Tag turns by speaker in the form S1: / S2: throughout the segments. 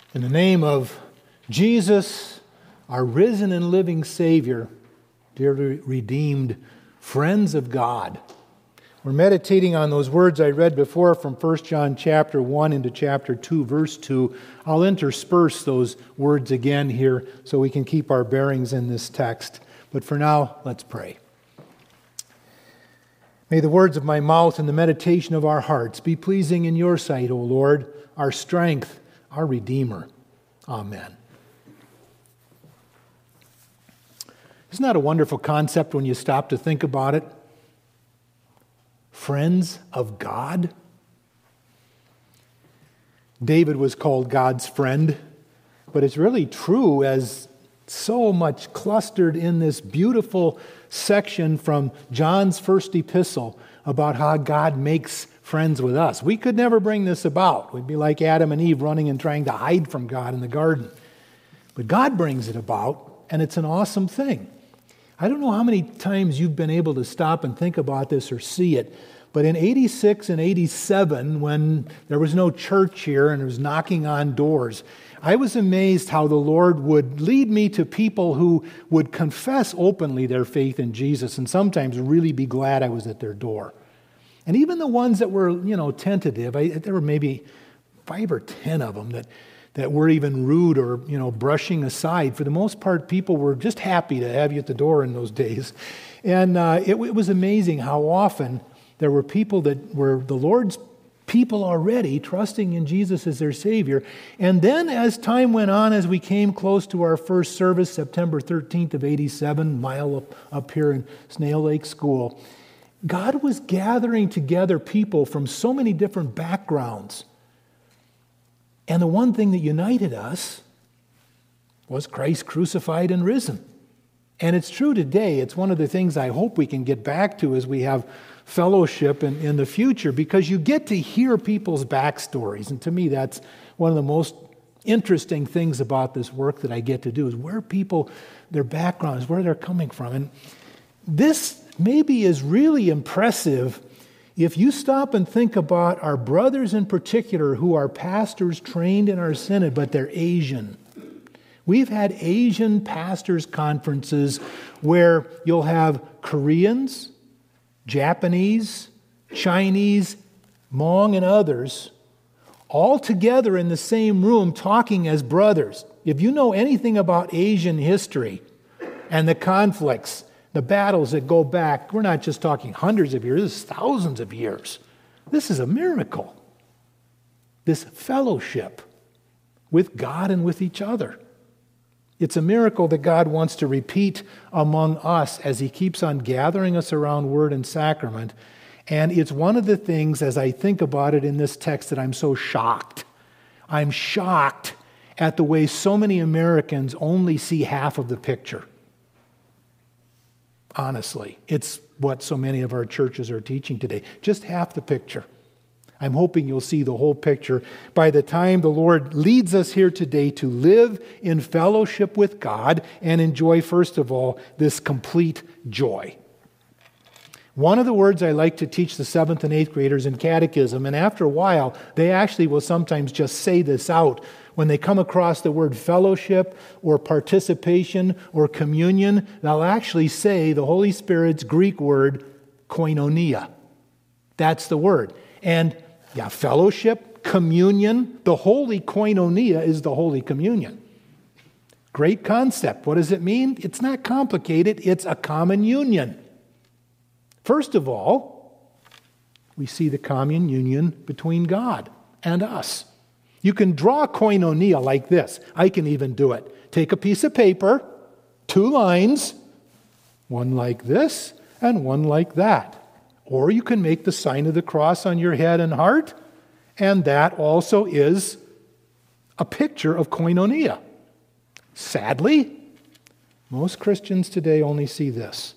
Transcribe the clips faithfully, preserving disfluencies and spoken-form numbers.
S1: In the name of Jesus, our risen and living Savior, dearly redeemed friends of God, we're meditating on those words I read before from First John chapter one into chapter two, verse two. I'll intersperse those words again here so we can keep our bearings in this text. But for now, let's pray. May the words of my mouth and the meditation of our hearts be pleasing in your sight, O Lord, our strength, our Redeemer. Amen. Isn't that a wonderful concept when you stop to think about it? Friends of God. David was called God's friend, but it's really true as so much clustered in this beautiful section from John's first epistle about how God makes friends with us. We could never bring this about. We'd be like Adam and Eve running and trying to hide from God in the garden. But God brings it about, and it's an awesome thing. I don't know how many times you've been able to stop and think about this or see it, but in eighty-six and eighty-seven, when there was no church here and it was knocking on doors, I was amazed how the Lord would lead me to people who would confess openly their faith in Jesus and sometimes really be glad I was at their door. And even the ones that were, you know, tentative, I, there were maybe five or ten of them that, that were even rude or, you know, brushing aside. For the most part, people were just happy to have you at the door in those days. And uh, it, it was amazing how often there were people that were the Lord's people already, trusting in Jesus as their Savior. And then as time went on, as we came close to our first service, September thirteenth of eighty-seven, mile up, up here in Snail Lake School, God was gathering together people from so many different backgrounds. And the one thing that united us was Christ crucified and risen. And it's true today. It's one of the things I hope we can get back to as we have fellowship in, in the future, because you get to hear people's backstories. And to me, that's one of the most interesting things about this work that I get to do, is where people, their backgrounds, where they're coming from. And this maybe is really impressive if you stop and think about our brothers in particular who are pastors trained in our synod, but they're Asian. We've had Asian pastors' conferences where you'll have Koreans, Japanese, Chinese, Hmong, and others all together in the same room talking as brothers. If you know anything about Asian history and the conflicts, the battles that go back, we're not just talking hundreds of years, this is thousands of years. This is a miracle. This fellowship with God and with each other. It's a miracle that God wants to repeat among us as He keeps on gathering us around Word and Sacrament. And it's one of the things, as I think about it in this text, that I'm so shocked. I'm shocked at the way so many Americans only see half of the picture. Honestly, it's what so many of our churches are teaching today. Just half the picture. I'm hoping you'll see the whole picture by the time the Lord leads us here today to live in fellowship with God and enjoy, first of all, this complete joy. One of the words I like to teach the seventh and eighth graders in catechism, and after a while, they actually will sometimes just say this out. When they come across the word fellowship or participation or communion, they'll actually say the Holy Spirit's Greek word, koinonia. That's the word. And yeah, fellowship, communion, the holy koinonia is the Holy Communion. Great concept. What does it mean? It's not complicated. It's a common union. First of all, we see the common union between God and us. You can draw koinonia like this. I can even do it. Take a piece of paper, two lines, one like this and one like that. Or you can make the sign of the cross on your head and heart, and that also is a picture of koinonia. Sadly, most Christians today only see this.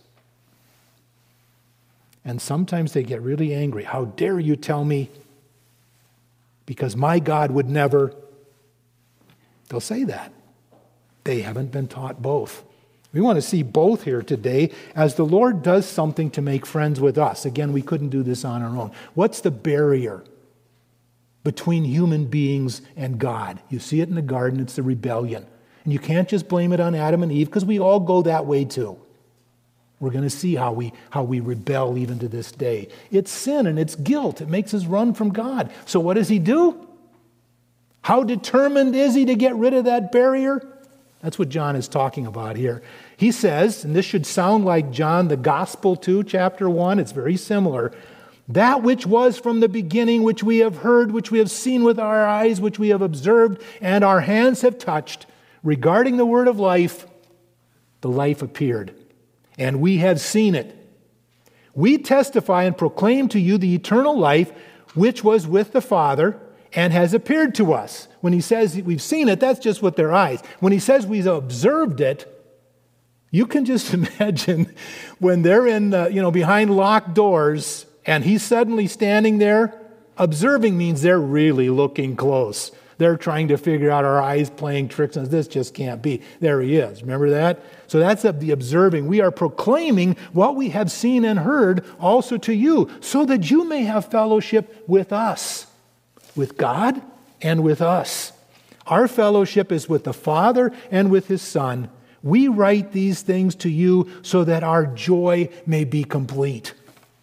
S1: And sometimes they get really angry. How dare you tell me? Because my God would never. They'll say that. They haven't been taught both. We want to see both here today as the Lord does something to make friends with us. Again, we couldn't do this on our own. What's the barrier between human beings and God. You see it in the garden, it's the rebellion. And you can't just blame it on Adam and Eve, because we all go that way too. We're going to see how we, how we rebel even to this day. It's sin and it's guilt. It makes us run from God. So what does he do? How determined is he to get rid of that barrier? That's what John is talking about here. He says, and this should sound like John, the Gospel too, chapter one, it's very similar. That which was from the beginning, which we have heard, which we have seen with our eyes, which we have observed, and our hands have touched, regarding the word of life, the life appeared, and we have seen it. We testify and proclaim to you the eternal life, which was with the Father, and has appeared to us. When he says we've seen it, that's just with their eyes. When he says we've observed it, you can just imagine when they're in, uh, you know, behind locked doors, and he's suddenly standing there. Observing means they're really looking close. They're trying to figure out, our eyes playing tricks on us. This just can't be. There he is. Remember that? So that's the observing. We are proclaiming what we have seen and heard also to you, so that you may have fellowship with us, with God and with us. Our fellowship is with the Father and with his Son. We write these things to you so that our joy may be complete.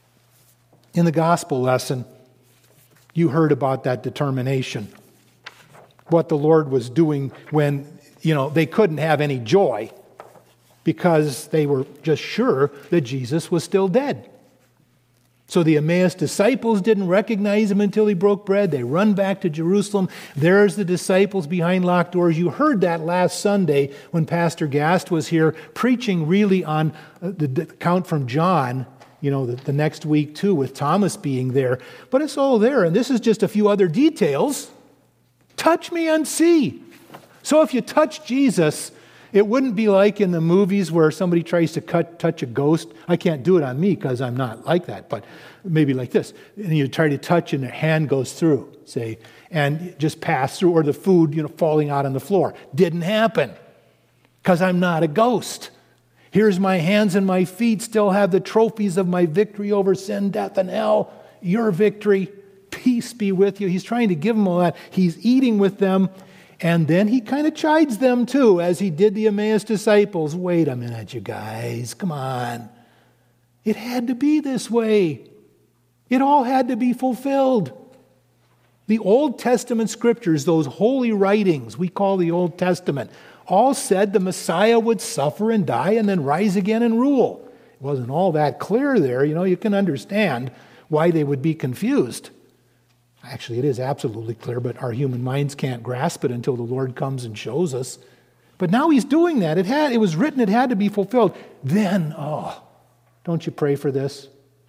S1: In the gospel lesson, you heard about that determination. What the Lord was doing when, you know, they couldn't have any joy because they were just sure that Jesus was still dead. So the Emmaus disciples didn't recognize him until he broke bread. They run back to Jerusalem. There's the disciples behind locked doors. You heard that last Sunday when Pastor Gast was here preaching really on the account from John, you know, the, the next week too, with Thomas being there. But it's all there, and this is just a few other details. Touch me and see. So if you touch Jesus, it wouldn't be like in the movies where somebody tries to cut, touch a ghost. I can't do it on me because I'm not like that, but maybe like this. And you try to touch and the hand goes through, say, and just pass through, or the food, you know, falling out on the floor. Didn't happen because I'm not a ghost. Here's my hands and my feet, still have the trophies of my victory over sin, death, and hell. Your victory. Peace be with you. He's trying to give them all that. He's eating with them. And then he kind of chides them too, as he did the Emmaus disciples. Wait a minute, you guys. Come on. It had to be this way. It all had to be fulfilled. The Old Testament scriptures, those holy writings we call the Old Testament, all said the Messiah would suffer and die and then rise again and rule. It wasn't all that clear there. You know, you can understand why they would be confused. Actually, it is absolutely clear, but our human minds can't grasp it until the Lord comes and shows us. But now he's doing that. It had, it was written, it had to be fulfilled. Then, oh, don't you pray for this?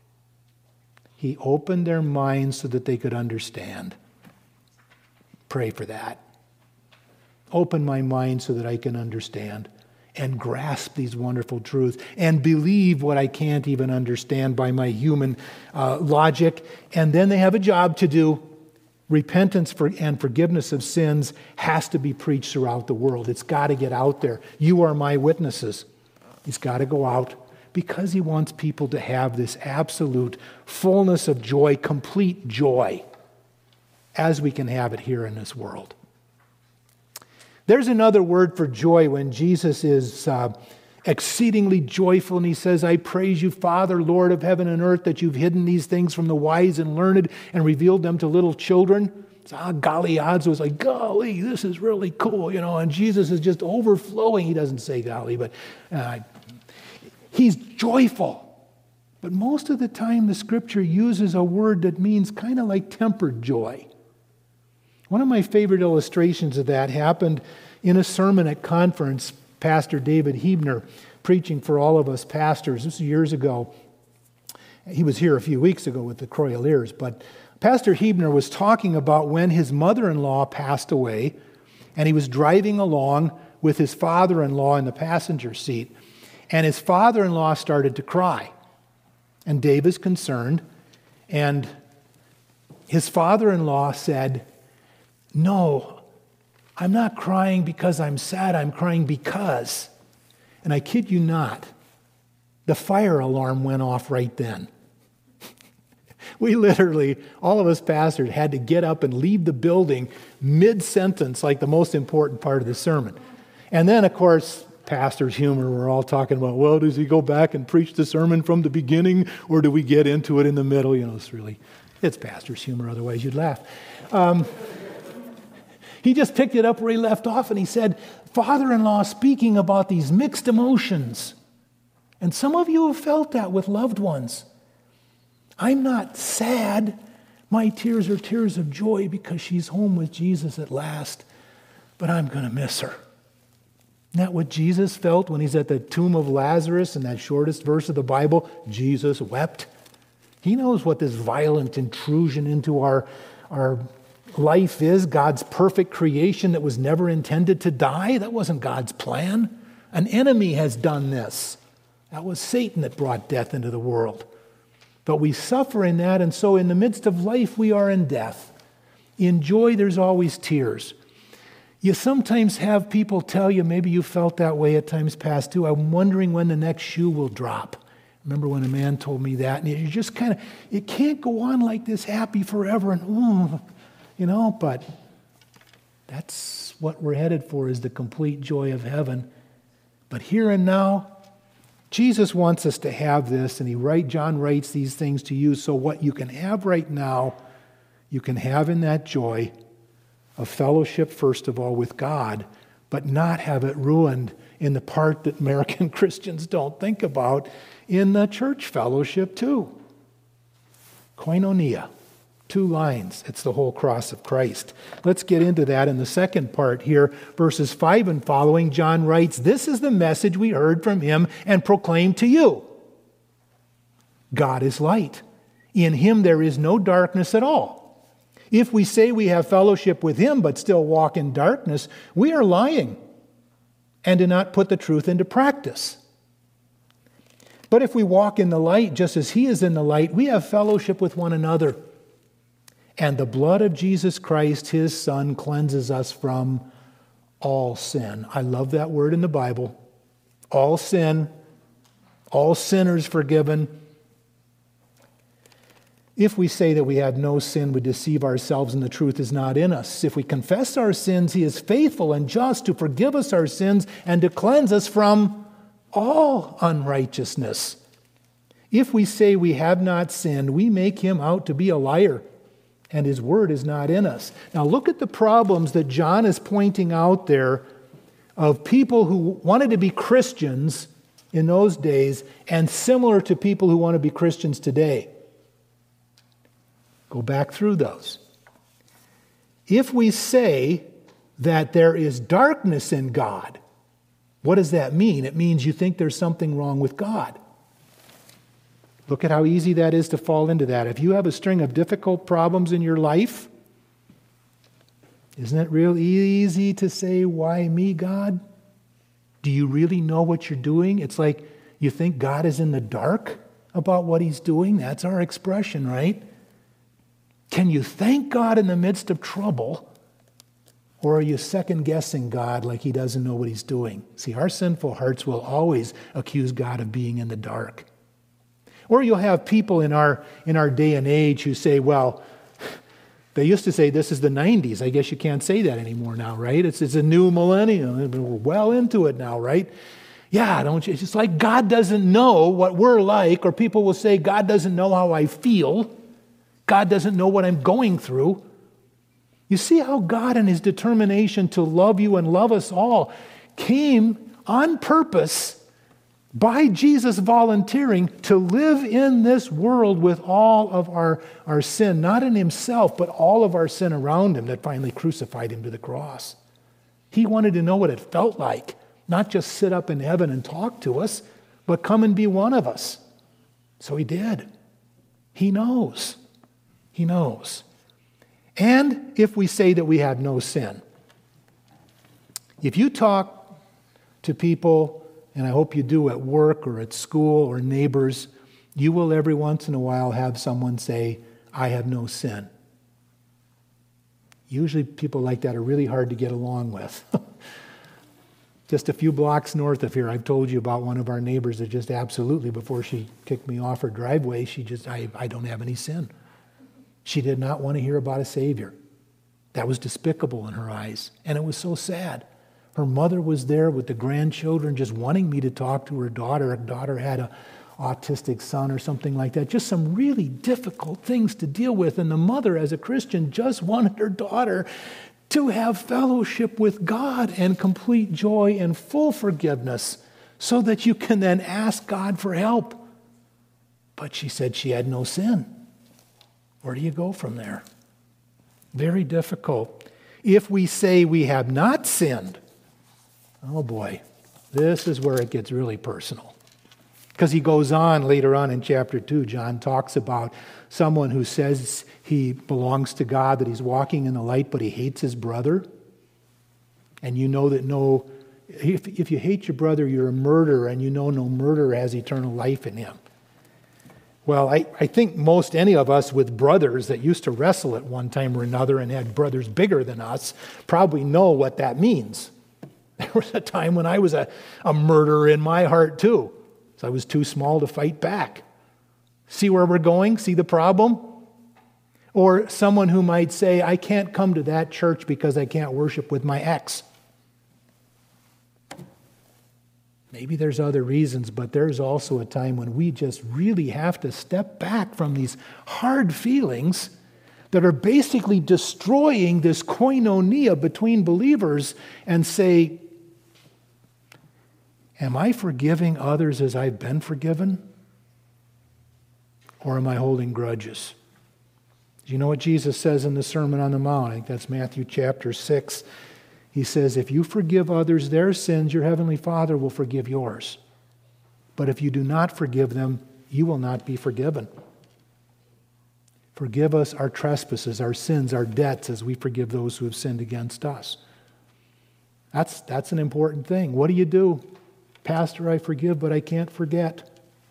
S1: He opened their minds so that they could understand. Pray for that. Open my mind so that I can understand and grasp these wonderful truths and believe what I can't even understand by my human uh, logic. And then they have a job to do. Repentance for, and forgiveness of sins has to be preached throughout the world. It's got to get out there. You are my witnesses. It's got to go out because he wants people to have this absolute fullness of joy, complete joy, as we can have it here in this world. There's another word for joy when Jesus is uh, exceedingly joyful and he says, I praise you, Father, Lord of heaven and earth, that you've hidden these things from the wise and learned and revealed them to little children. It's, ah, golly odds. It was like, golly, this is really cool, you know, and Jesus is just overflowing. He doesn't say golly, but uh, he's joyful. But most of the time the scripture uses a word that means kind of like tempered joy. One of my favorite illustrations of that happened in a sermon at conference. Pastor David Hebner, preaching for all of us pastors. This was years ago. He was here a few weeks ago with the Croyaliers. But Pastor Hebner was talking about when his mother-in-law passed away, and he was driving along with his father-in-law in the passenger seat, and his father-in-law started to cry. And Dave is concerned, and his father-in-law said, no, I'm not crying because I'm sad. I'm crying because, and I kid you not, the fire alarm went off right then. We literally, all of us pastors, had to get up and leave the building mid-sentence, like the most important part of the sermon. And then, of course, pastor's humor, we're all talking about, well, does he go back and preach the sermon from the beginning, or do we get into it in the middle? You know, it's really, it's pastor's humor, otherwise you'd laugh. Um, he just picked it up where he left off, and he said, father-in-law speaking about these mixed emotions. And some of you have felt that with loved ones. I'm not sad. My tears are tears of joy because she's home with Jesus at last, but I'm going to miss her. Isn't that what Jesus felt when he's at the tomb of Lazarus in that shortest verse of the Bible? Jesus wept. He knows what this violent intrusion into our, our life is, God's perfect creation that was never intended to die. That wasn't God's plan. An enemy has done this. That was Satan that brought death into the world. But we suffer in that, and so in the midst of life, we are in death. In joy, there's always tears. You sometimes have people tell you, maybe you felt that way at times past too, I'm wondering when the next shoe will drop. Remember when a man told me that, and you just kind of, it can't go on like this happy forever, and ooh, you know, but that's what we're headed for, is the complete joy of heaven. But here and now, Jesus wants us to have this, and he write, John writes these things to you, so what you can have right now, you can have in that joy of fellowship, first of all, with God, but not have it ruined in the part that American Christians don't think about, in the church fellowship too. Koinonia. Two lines. It's the whole cross of Christ. Let's get into that in the second part here. Verses five and following, John writes, this is the message we heard from him and proclaimed to you. God is light. In him there is no darkness at all. If we say we have fellowship with him but still walk in darkness, we are lying and do not put the truth into practice. But if we walk in the light just as he is in the light, we have fellowship with one another. And the blood of Jesus Christ, his Son, cleanses us from all sin. I love that word in the Bible. All sin, all sinners forgiven. If we say that we have no sin, we deceive ourselves and the truth is not in us. If we confess our sins, he is faithful and just to forgive us our sins and to cleanse us from all unrighteousness. If we say we have not sinned, we make him out to be a liar, and his word is not in us. Now look at the problems that John is pointing out there of people who wanted to be Christians in those days and similar to people who want to be Christians today. Go back through those. If we say that there is darkness in God, what does that mean? It means you think there's something wrong with God. Look at how easy that is to fall into that. If you have a string of difficult problems in your life, isn't it real easy to say, why me, God? Do you really know what you're doing? It's like you think God is in the dark about what he's doing. That's our expression, right? Can you thank God in the midst of trouble? Or are you second-guessing God like he doesn't know what he's doing? See, our sinful hearts will always accuse God of being in the dark. Or you'll have people in our in our day and age who say, well, they used to say this is the nineties. I guess you can't say that anymore now, right? It's, it's a new millennium. We're well into it now, right? Yeah, don't you? It's just like God doesn't know what we're like, or people will say God doesn't know how I feel. God doesn't know what I'm going through. You see how God in his determination to love you and love us all came on purpose by Jesus volunteering to live in this world with all of our, our sin, not in himself, but all of our sin around him that finally crucified him to the cross. He wanted to know what it felt like, not just sit up in heaven and talk to us, but come and be one of us. So he did. He knows. He knows. And if we say that we have no sin, if you talk to people, and I hope you do at work or at school or neighbors, you will every once in a while have someone say, I have no sin. Usually people like that are really hard to get along with. Just a few blocks north of here, I've told you about one of our neighbors that just absolutely, before she kicked me off her driveway, she just, I, I don't have any sin. She did not want to hear about a Savior. That was despicable in her eyes, and it was so sad. Her mother was there with the grandchildren just wanting me to talk to her daughter. Her daughter had an autistic son or something like that. Just some really difficult things to deal with. And the mother, as a Christian, just wanted her daughter to have fellowship with God and complete joy and full forgiveness so that you can then ask God for help. But she said she had no sin. Where do you go from there? Very difficult. If we say we have not sinned, oh boy, this is where it gets really personal. Because he goes on later on in chapter two, John talks about someone who says he belongs to God, that he's walking in the light, but he hates his brother. And you know that no, if, if you hate your brother, you're a murderer, and you know no murderer has eternal life in him. Well, I, I think most any of us with brothers that used to wrestle at one time or another and had brothers bigger than us probably know what that means. There was a time when I was a, a murderer in my heart too. So I was too small to fight back. See where we're going? See the problem? Or someone who might say, I can't come to that church because I can't worship with my ex. Maybe there's other reasons, but there's also a time when we just really have to step back from these hard feelings that are basically destroying this koinonia between believers and say, am I forgiving others as I've been forgiven? Or am I holding grudges? Do you know what Jesus says in the Sermon on the Mount? I think that's Matthew chapter six. He says, if you forgive others their sins, your heavenly Father will forgive yours. But if you do not forgive them, you will not be forgiven. Forgive us our trespasses, our sins, our debts, as we forgive those who have sinned against us. That's, that's an important thing. What do you do? Pastor, I forgive, but I can't forget.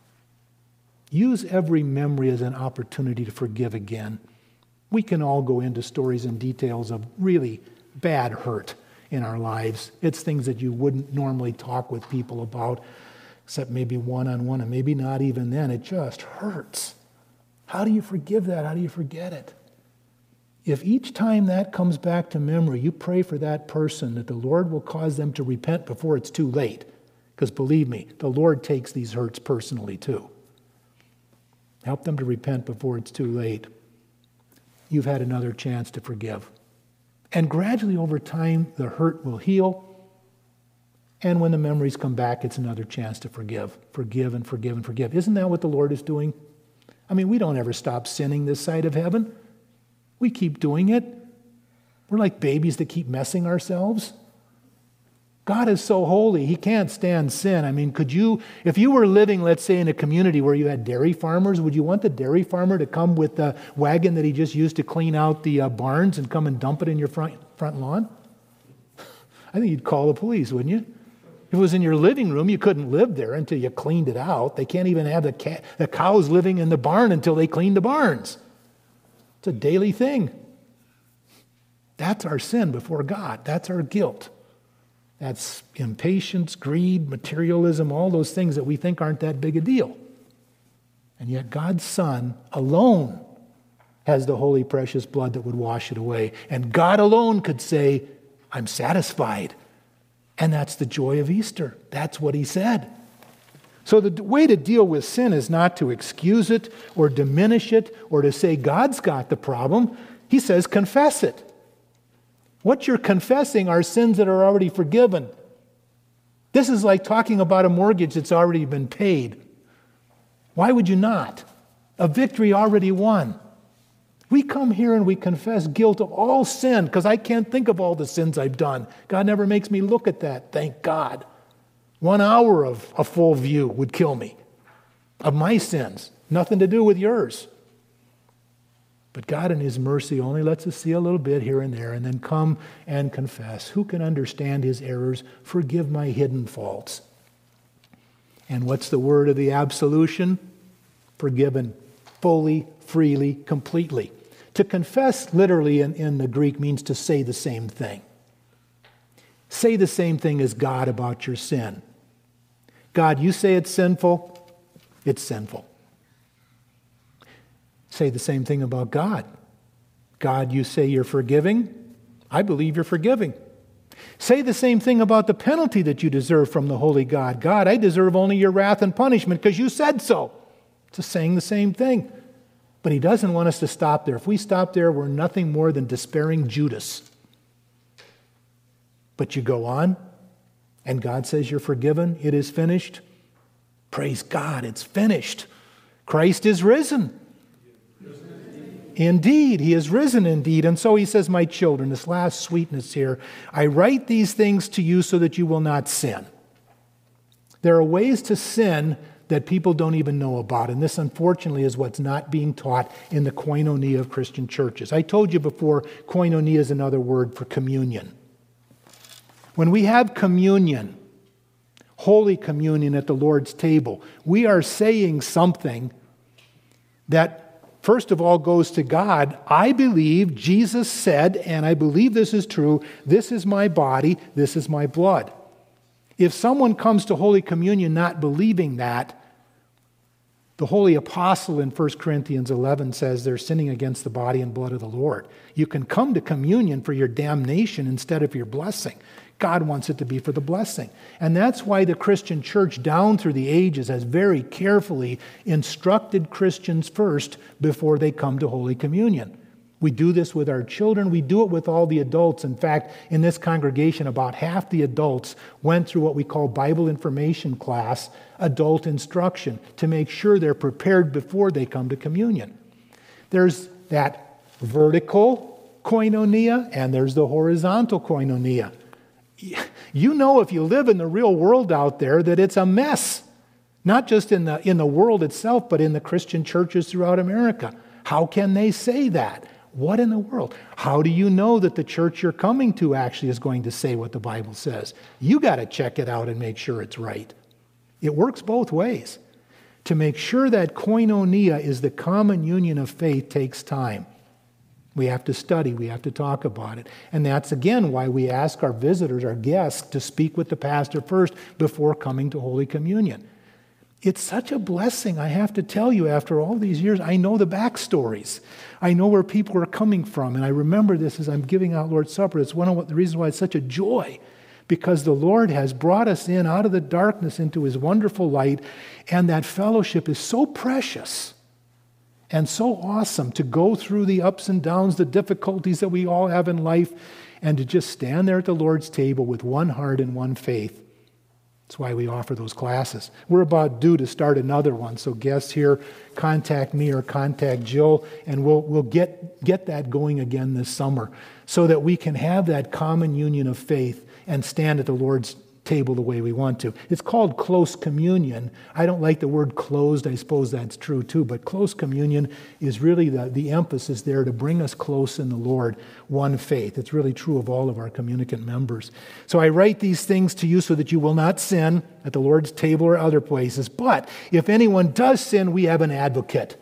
S1: Use every memory as an opportunity to forgive again. We can all go into stories and details of really bad hurt in our lives. It's things that you wouldn't normally talk with people about, except maybe one-on-one, and maybe not even then. It just hurts. How do you forgive that? How do you forget it? If each time that comes back to memory, you pray for that person that the Lord will cause them to repent before it's too late. Because believe me, the Lord takes these hurts personally too. Help them to repent before it's too late. You've had another chance to forgive. And gradually over time, the hurt will heal. And when the memories come back, it's another chance to forgive. Forgive and forgive and forgive. Isn't that what the Lord is doing? I mean, we don't ever stop sinning this side of heaven. We keep doing it. We're like babies that keep messing ourselves. God is so holy, he can't stand sin. I mean, could you, if you were living, let's say, in a community where you had dairy farmers, would you want the dairy farmer to come with the wagon that he just used to clean out the uh, barns and come and dump it in your front, front lawn? I think you'd call the police, wouldn't you? If it was in your living room, you couldn't live there until you cleaned it out. They can't even have the, ca- the cows living in the barn until they clean the barns. It's a daily thing. That's our sin before God. That's our guilt. That's impatience, greed, materialism, all those things that we think aren't that big a deal. And yet God's Son alone has the holy, precious blood that would wash it away. And God alone could say, I'm satisfied. And that's the joy of Easter. That's what he said. So the way to deal with sin is not to excuse it or diminish it or to say God's got the problem. He says confess it. What you're confessing are sins that are already forgiven. This is like talking about a mortgage that's already been paid. Why would you not? A victory already won. We come here and we confess guilt of all sin because I can't think of all the sins I've done. God never makes me look at that, thank God. One hour of a full view would kill me of my sins. Nothing to do with yours. But God in his mercy only lets us see a little bit here and there and then come and confess. Who can understand his errors? Forgive my hidden faults. And what's the word of the absolution? Forgiven fully, freely, completely. To confess literally in, in the Greek means to say the same thing. Say the same thing as God about your sin. God, you say it's sinful, it's sinful. Say the same thing about God. God, you say you're forgiving. I believe you're forgiving. Say the same thing about the penalty that you deserve from the holy God. God, I deserve only your wrath and punishment because you said so. It's just saying the same thing. But he doesn't want us to stop there. If we stop there, we're nothing more than despairing Judas. But you go on, and God says you're forgiven. It is finished. Praise God, it's finished. Christ is risen. Indeed, he is risen indeed. And so he says, my children, this last sweetness here, I write these things to you so that you will not sin. There are ways to sin that people don't even know about. And this, unfortunately, is what's not being taught in the koinonia of Christian churches. I told you before, koinonia is another word for communion. When we have communion, Holy Communion at the Lord's table, we are saying something that first of all goes to God. I believe Jesus said, and I believe this is true, this is my body, this is my blood. If someone comes to Holy Communion not believing that, the Holy Apostle in First Corinthians eleven says they're sinning against the body and blood of the Lord. You can come to communion for your damnation instead of your blessing. God wants it to be for the blessing. And that's why the Christian church down through the ages has very carefully instructed Christians first before they come to Holy Communion. We do this with our children. We do it with all the adults. In fact, in this congregation, about half the adults went through what we call Bible information class, adult instruction, to make sure they're prepared before they come to communion. There's that vertical koinonia and there's the horizontal koinonia. You know, if you live in the real world out there, that it's a mess. Not just in the, in the world itself, but in the Christian churches throughout America. How can they say that? What in the world? How do you know that the church you're coming to actually is going to say what the Bible says? You got to check it out and make sure it's right. It works both ways. To make sure that koinonia is the common union of faith takes time. We have to study, we have to talk about it. And that's again why we ask our visitors, our guests, to speak with the pastor first before coming to Holy Communion. It's such a blessing, I have to tell you, after all these years, I know the backstories. I know where people are coming from, and I remember this as I'm giving out Lord's Supper. It's one of the reasons why it's such a joy, because the Lord has brought us in out of the darkness into His wonderful light, and that fellowship is so precious and so awesome to go through the ups and downs, the difficulties that we all have in life, and to just stand there at the Lord's table with one heart and one faith. That's why we offer those classes. We're about due to start another one, so guests here, contact me or contact Jill, and we'll we'll get, get that going again this summer so that we can have that common union of faith and stand at the Lord's table the way we want to. It's called close communion. I don't like the word closed. I suppose that's true too, but close communion is really the, the emphasis there to bring us close in the Lord, one faith. It's really true of all of our communicant members. So I write these things to you so that you will not sin at the Lord's table or other places. But if anyone does sin, we have an advocate.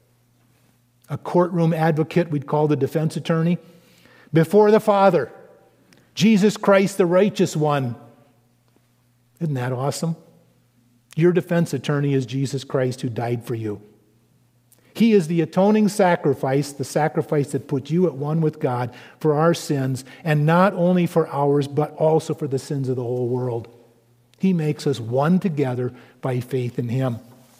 S1: A courtroom advocate, we'd call the defense attorney, before the Father, Jesus Christ, the righteous one. Isn't that awesome? Your defense attorney is Jesus Christ who died for you. He is the atoning sacrifice, the sacrifice that puts you at one with God for our sins, and not only for ours, but also for the sins of the whole world. He makes us one together by faith in Him.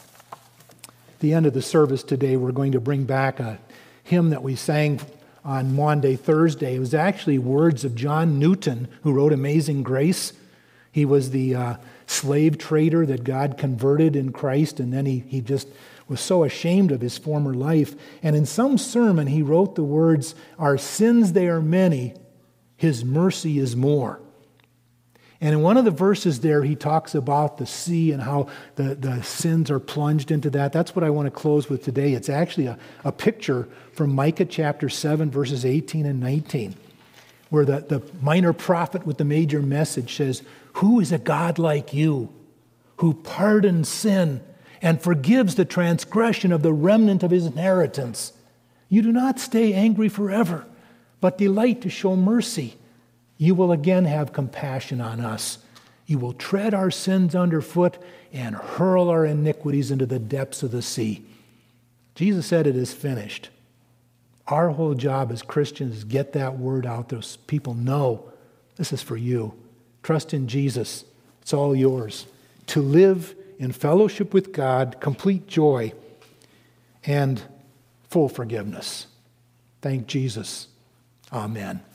S1: At the end of the service today, we're going to bring back a hymn that we sang on Maundy Thursday. It was actually words of John Newton, who wrote Amazing Grace. He was the uh, slave trader that God converted in Christ, and then he, he just was so ashamed of his former life. And in some sermon, he wrote the words, "Our sins, they are many, His mercy is more." And in one of the verses there, he talks about the sea and how the, the sins are plunged into that. That's what I want to close with today. It's actually a, a picture from Micah chapter seven, verses eighteen and nineteen, where the, the minor prophet with the major message says, "Who is a God like you, who pardons sin and forgives the transgression of the remnant of His inheritance? You do not stay angry forever, but delight to show mercy. You will again have compassion on us. You will tread our sins underfoot and hurl our iniquities into the depths of the sea." Jesus said, "It is finished." Our whole job as Christians is get that word out there so people know this is for you. Trust in Jesus. It's all yours. To live in fellowship with God, complete joy, and full forgiveness. Thank Jesus. Amen.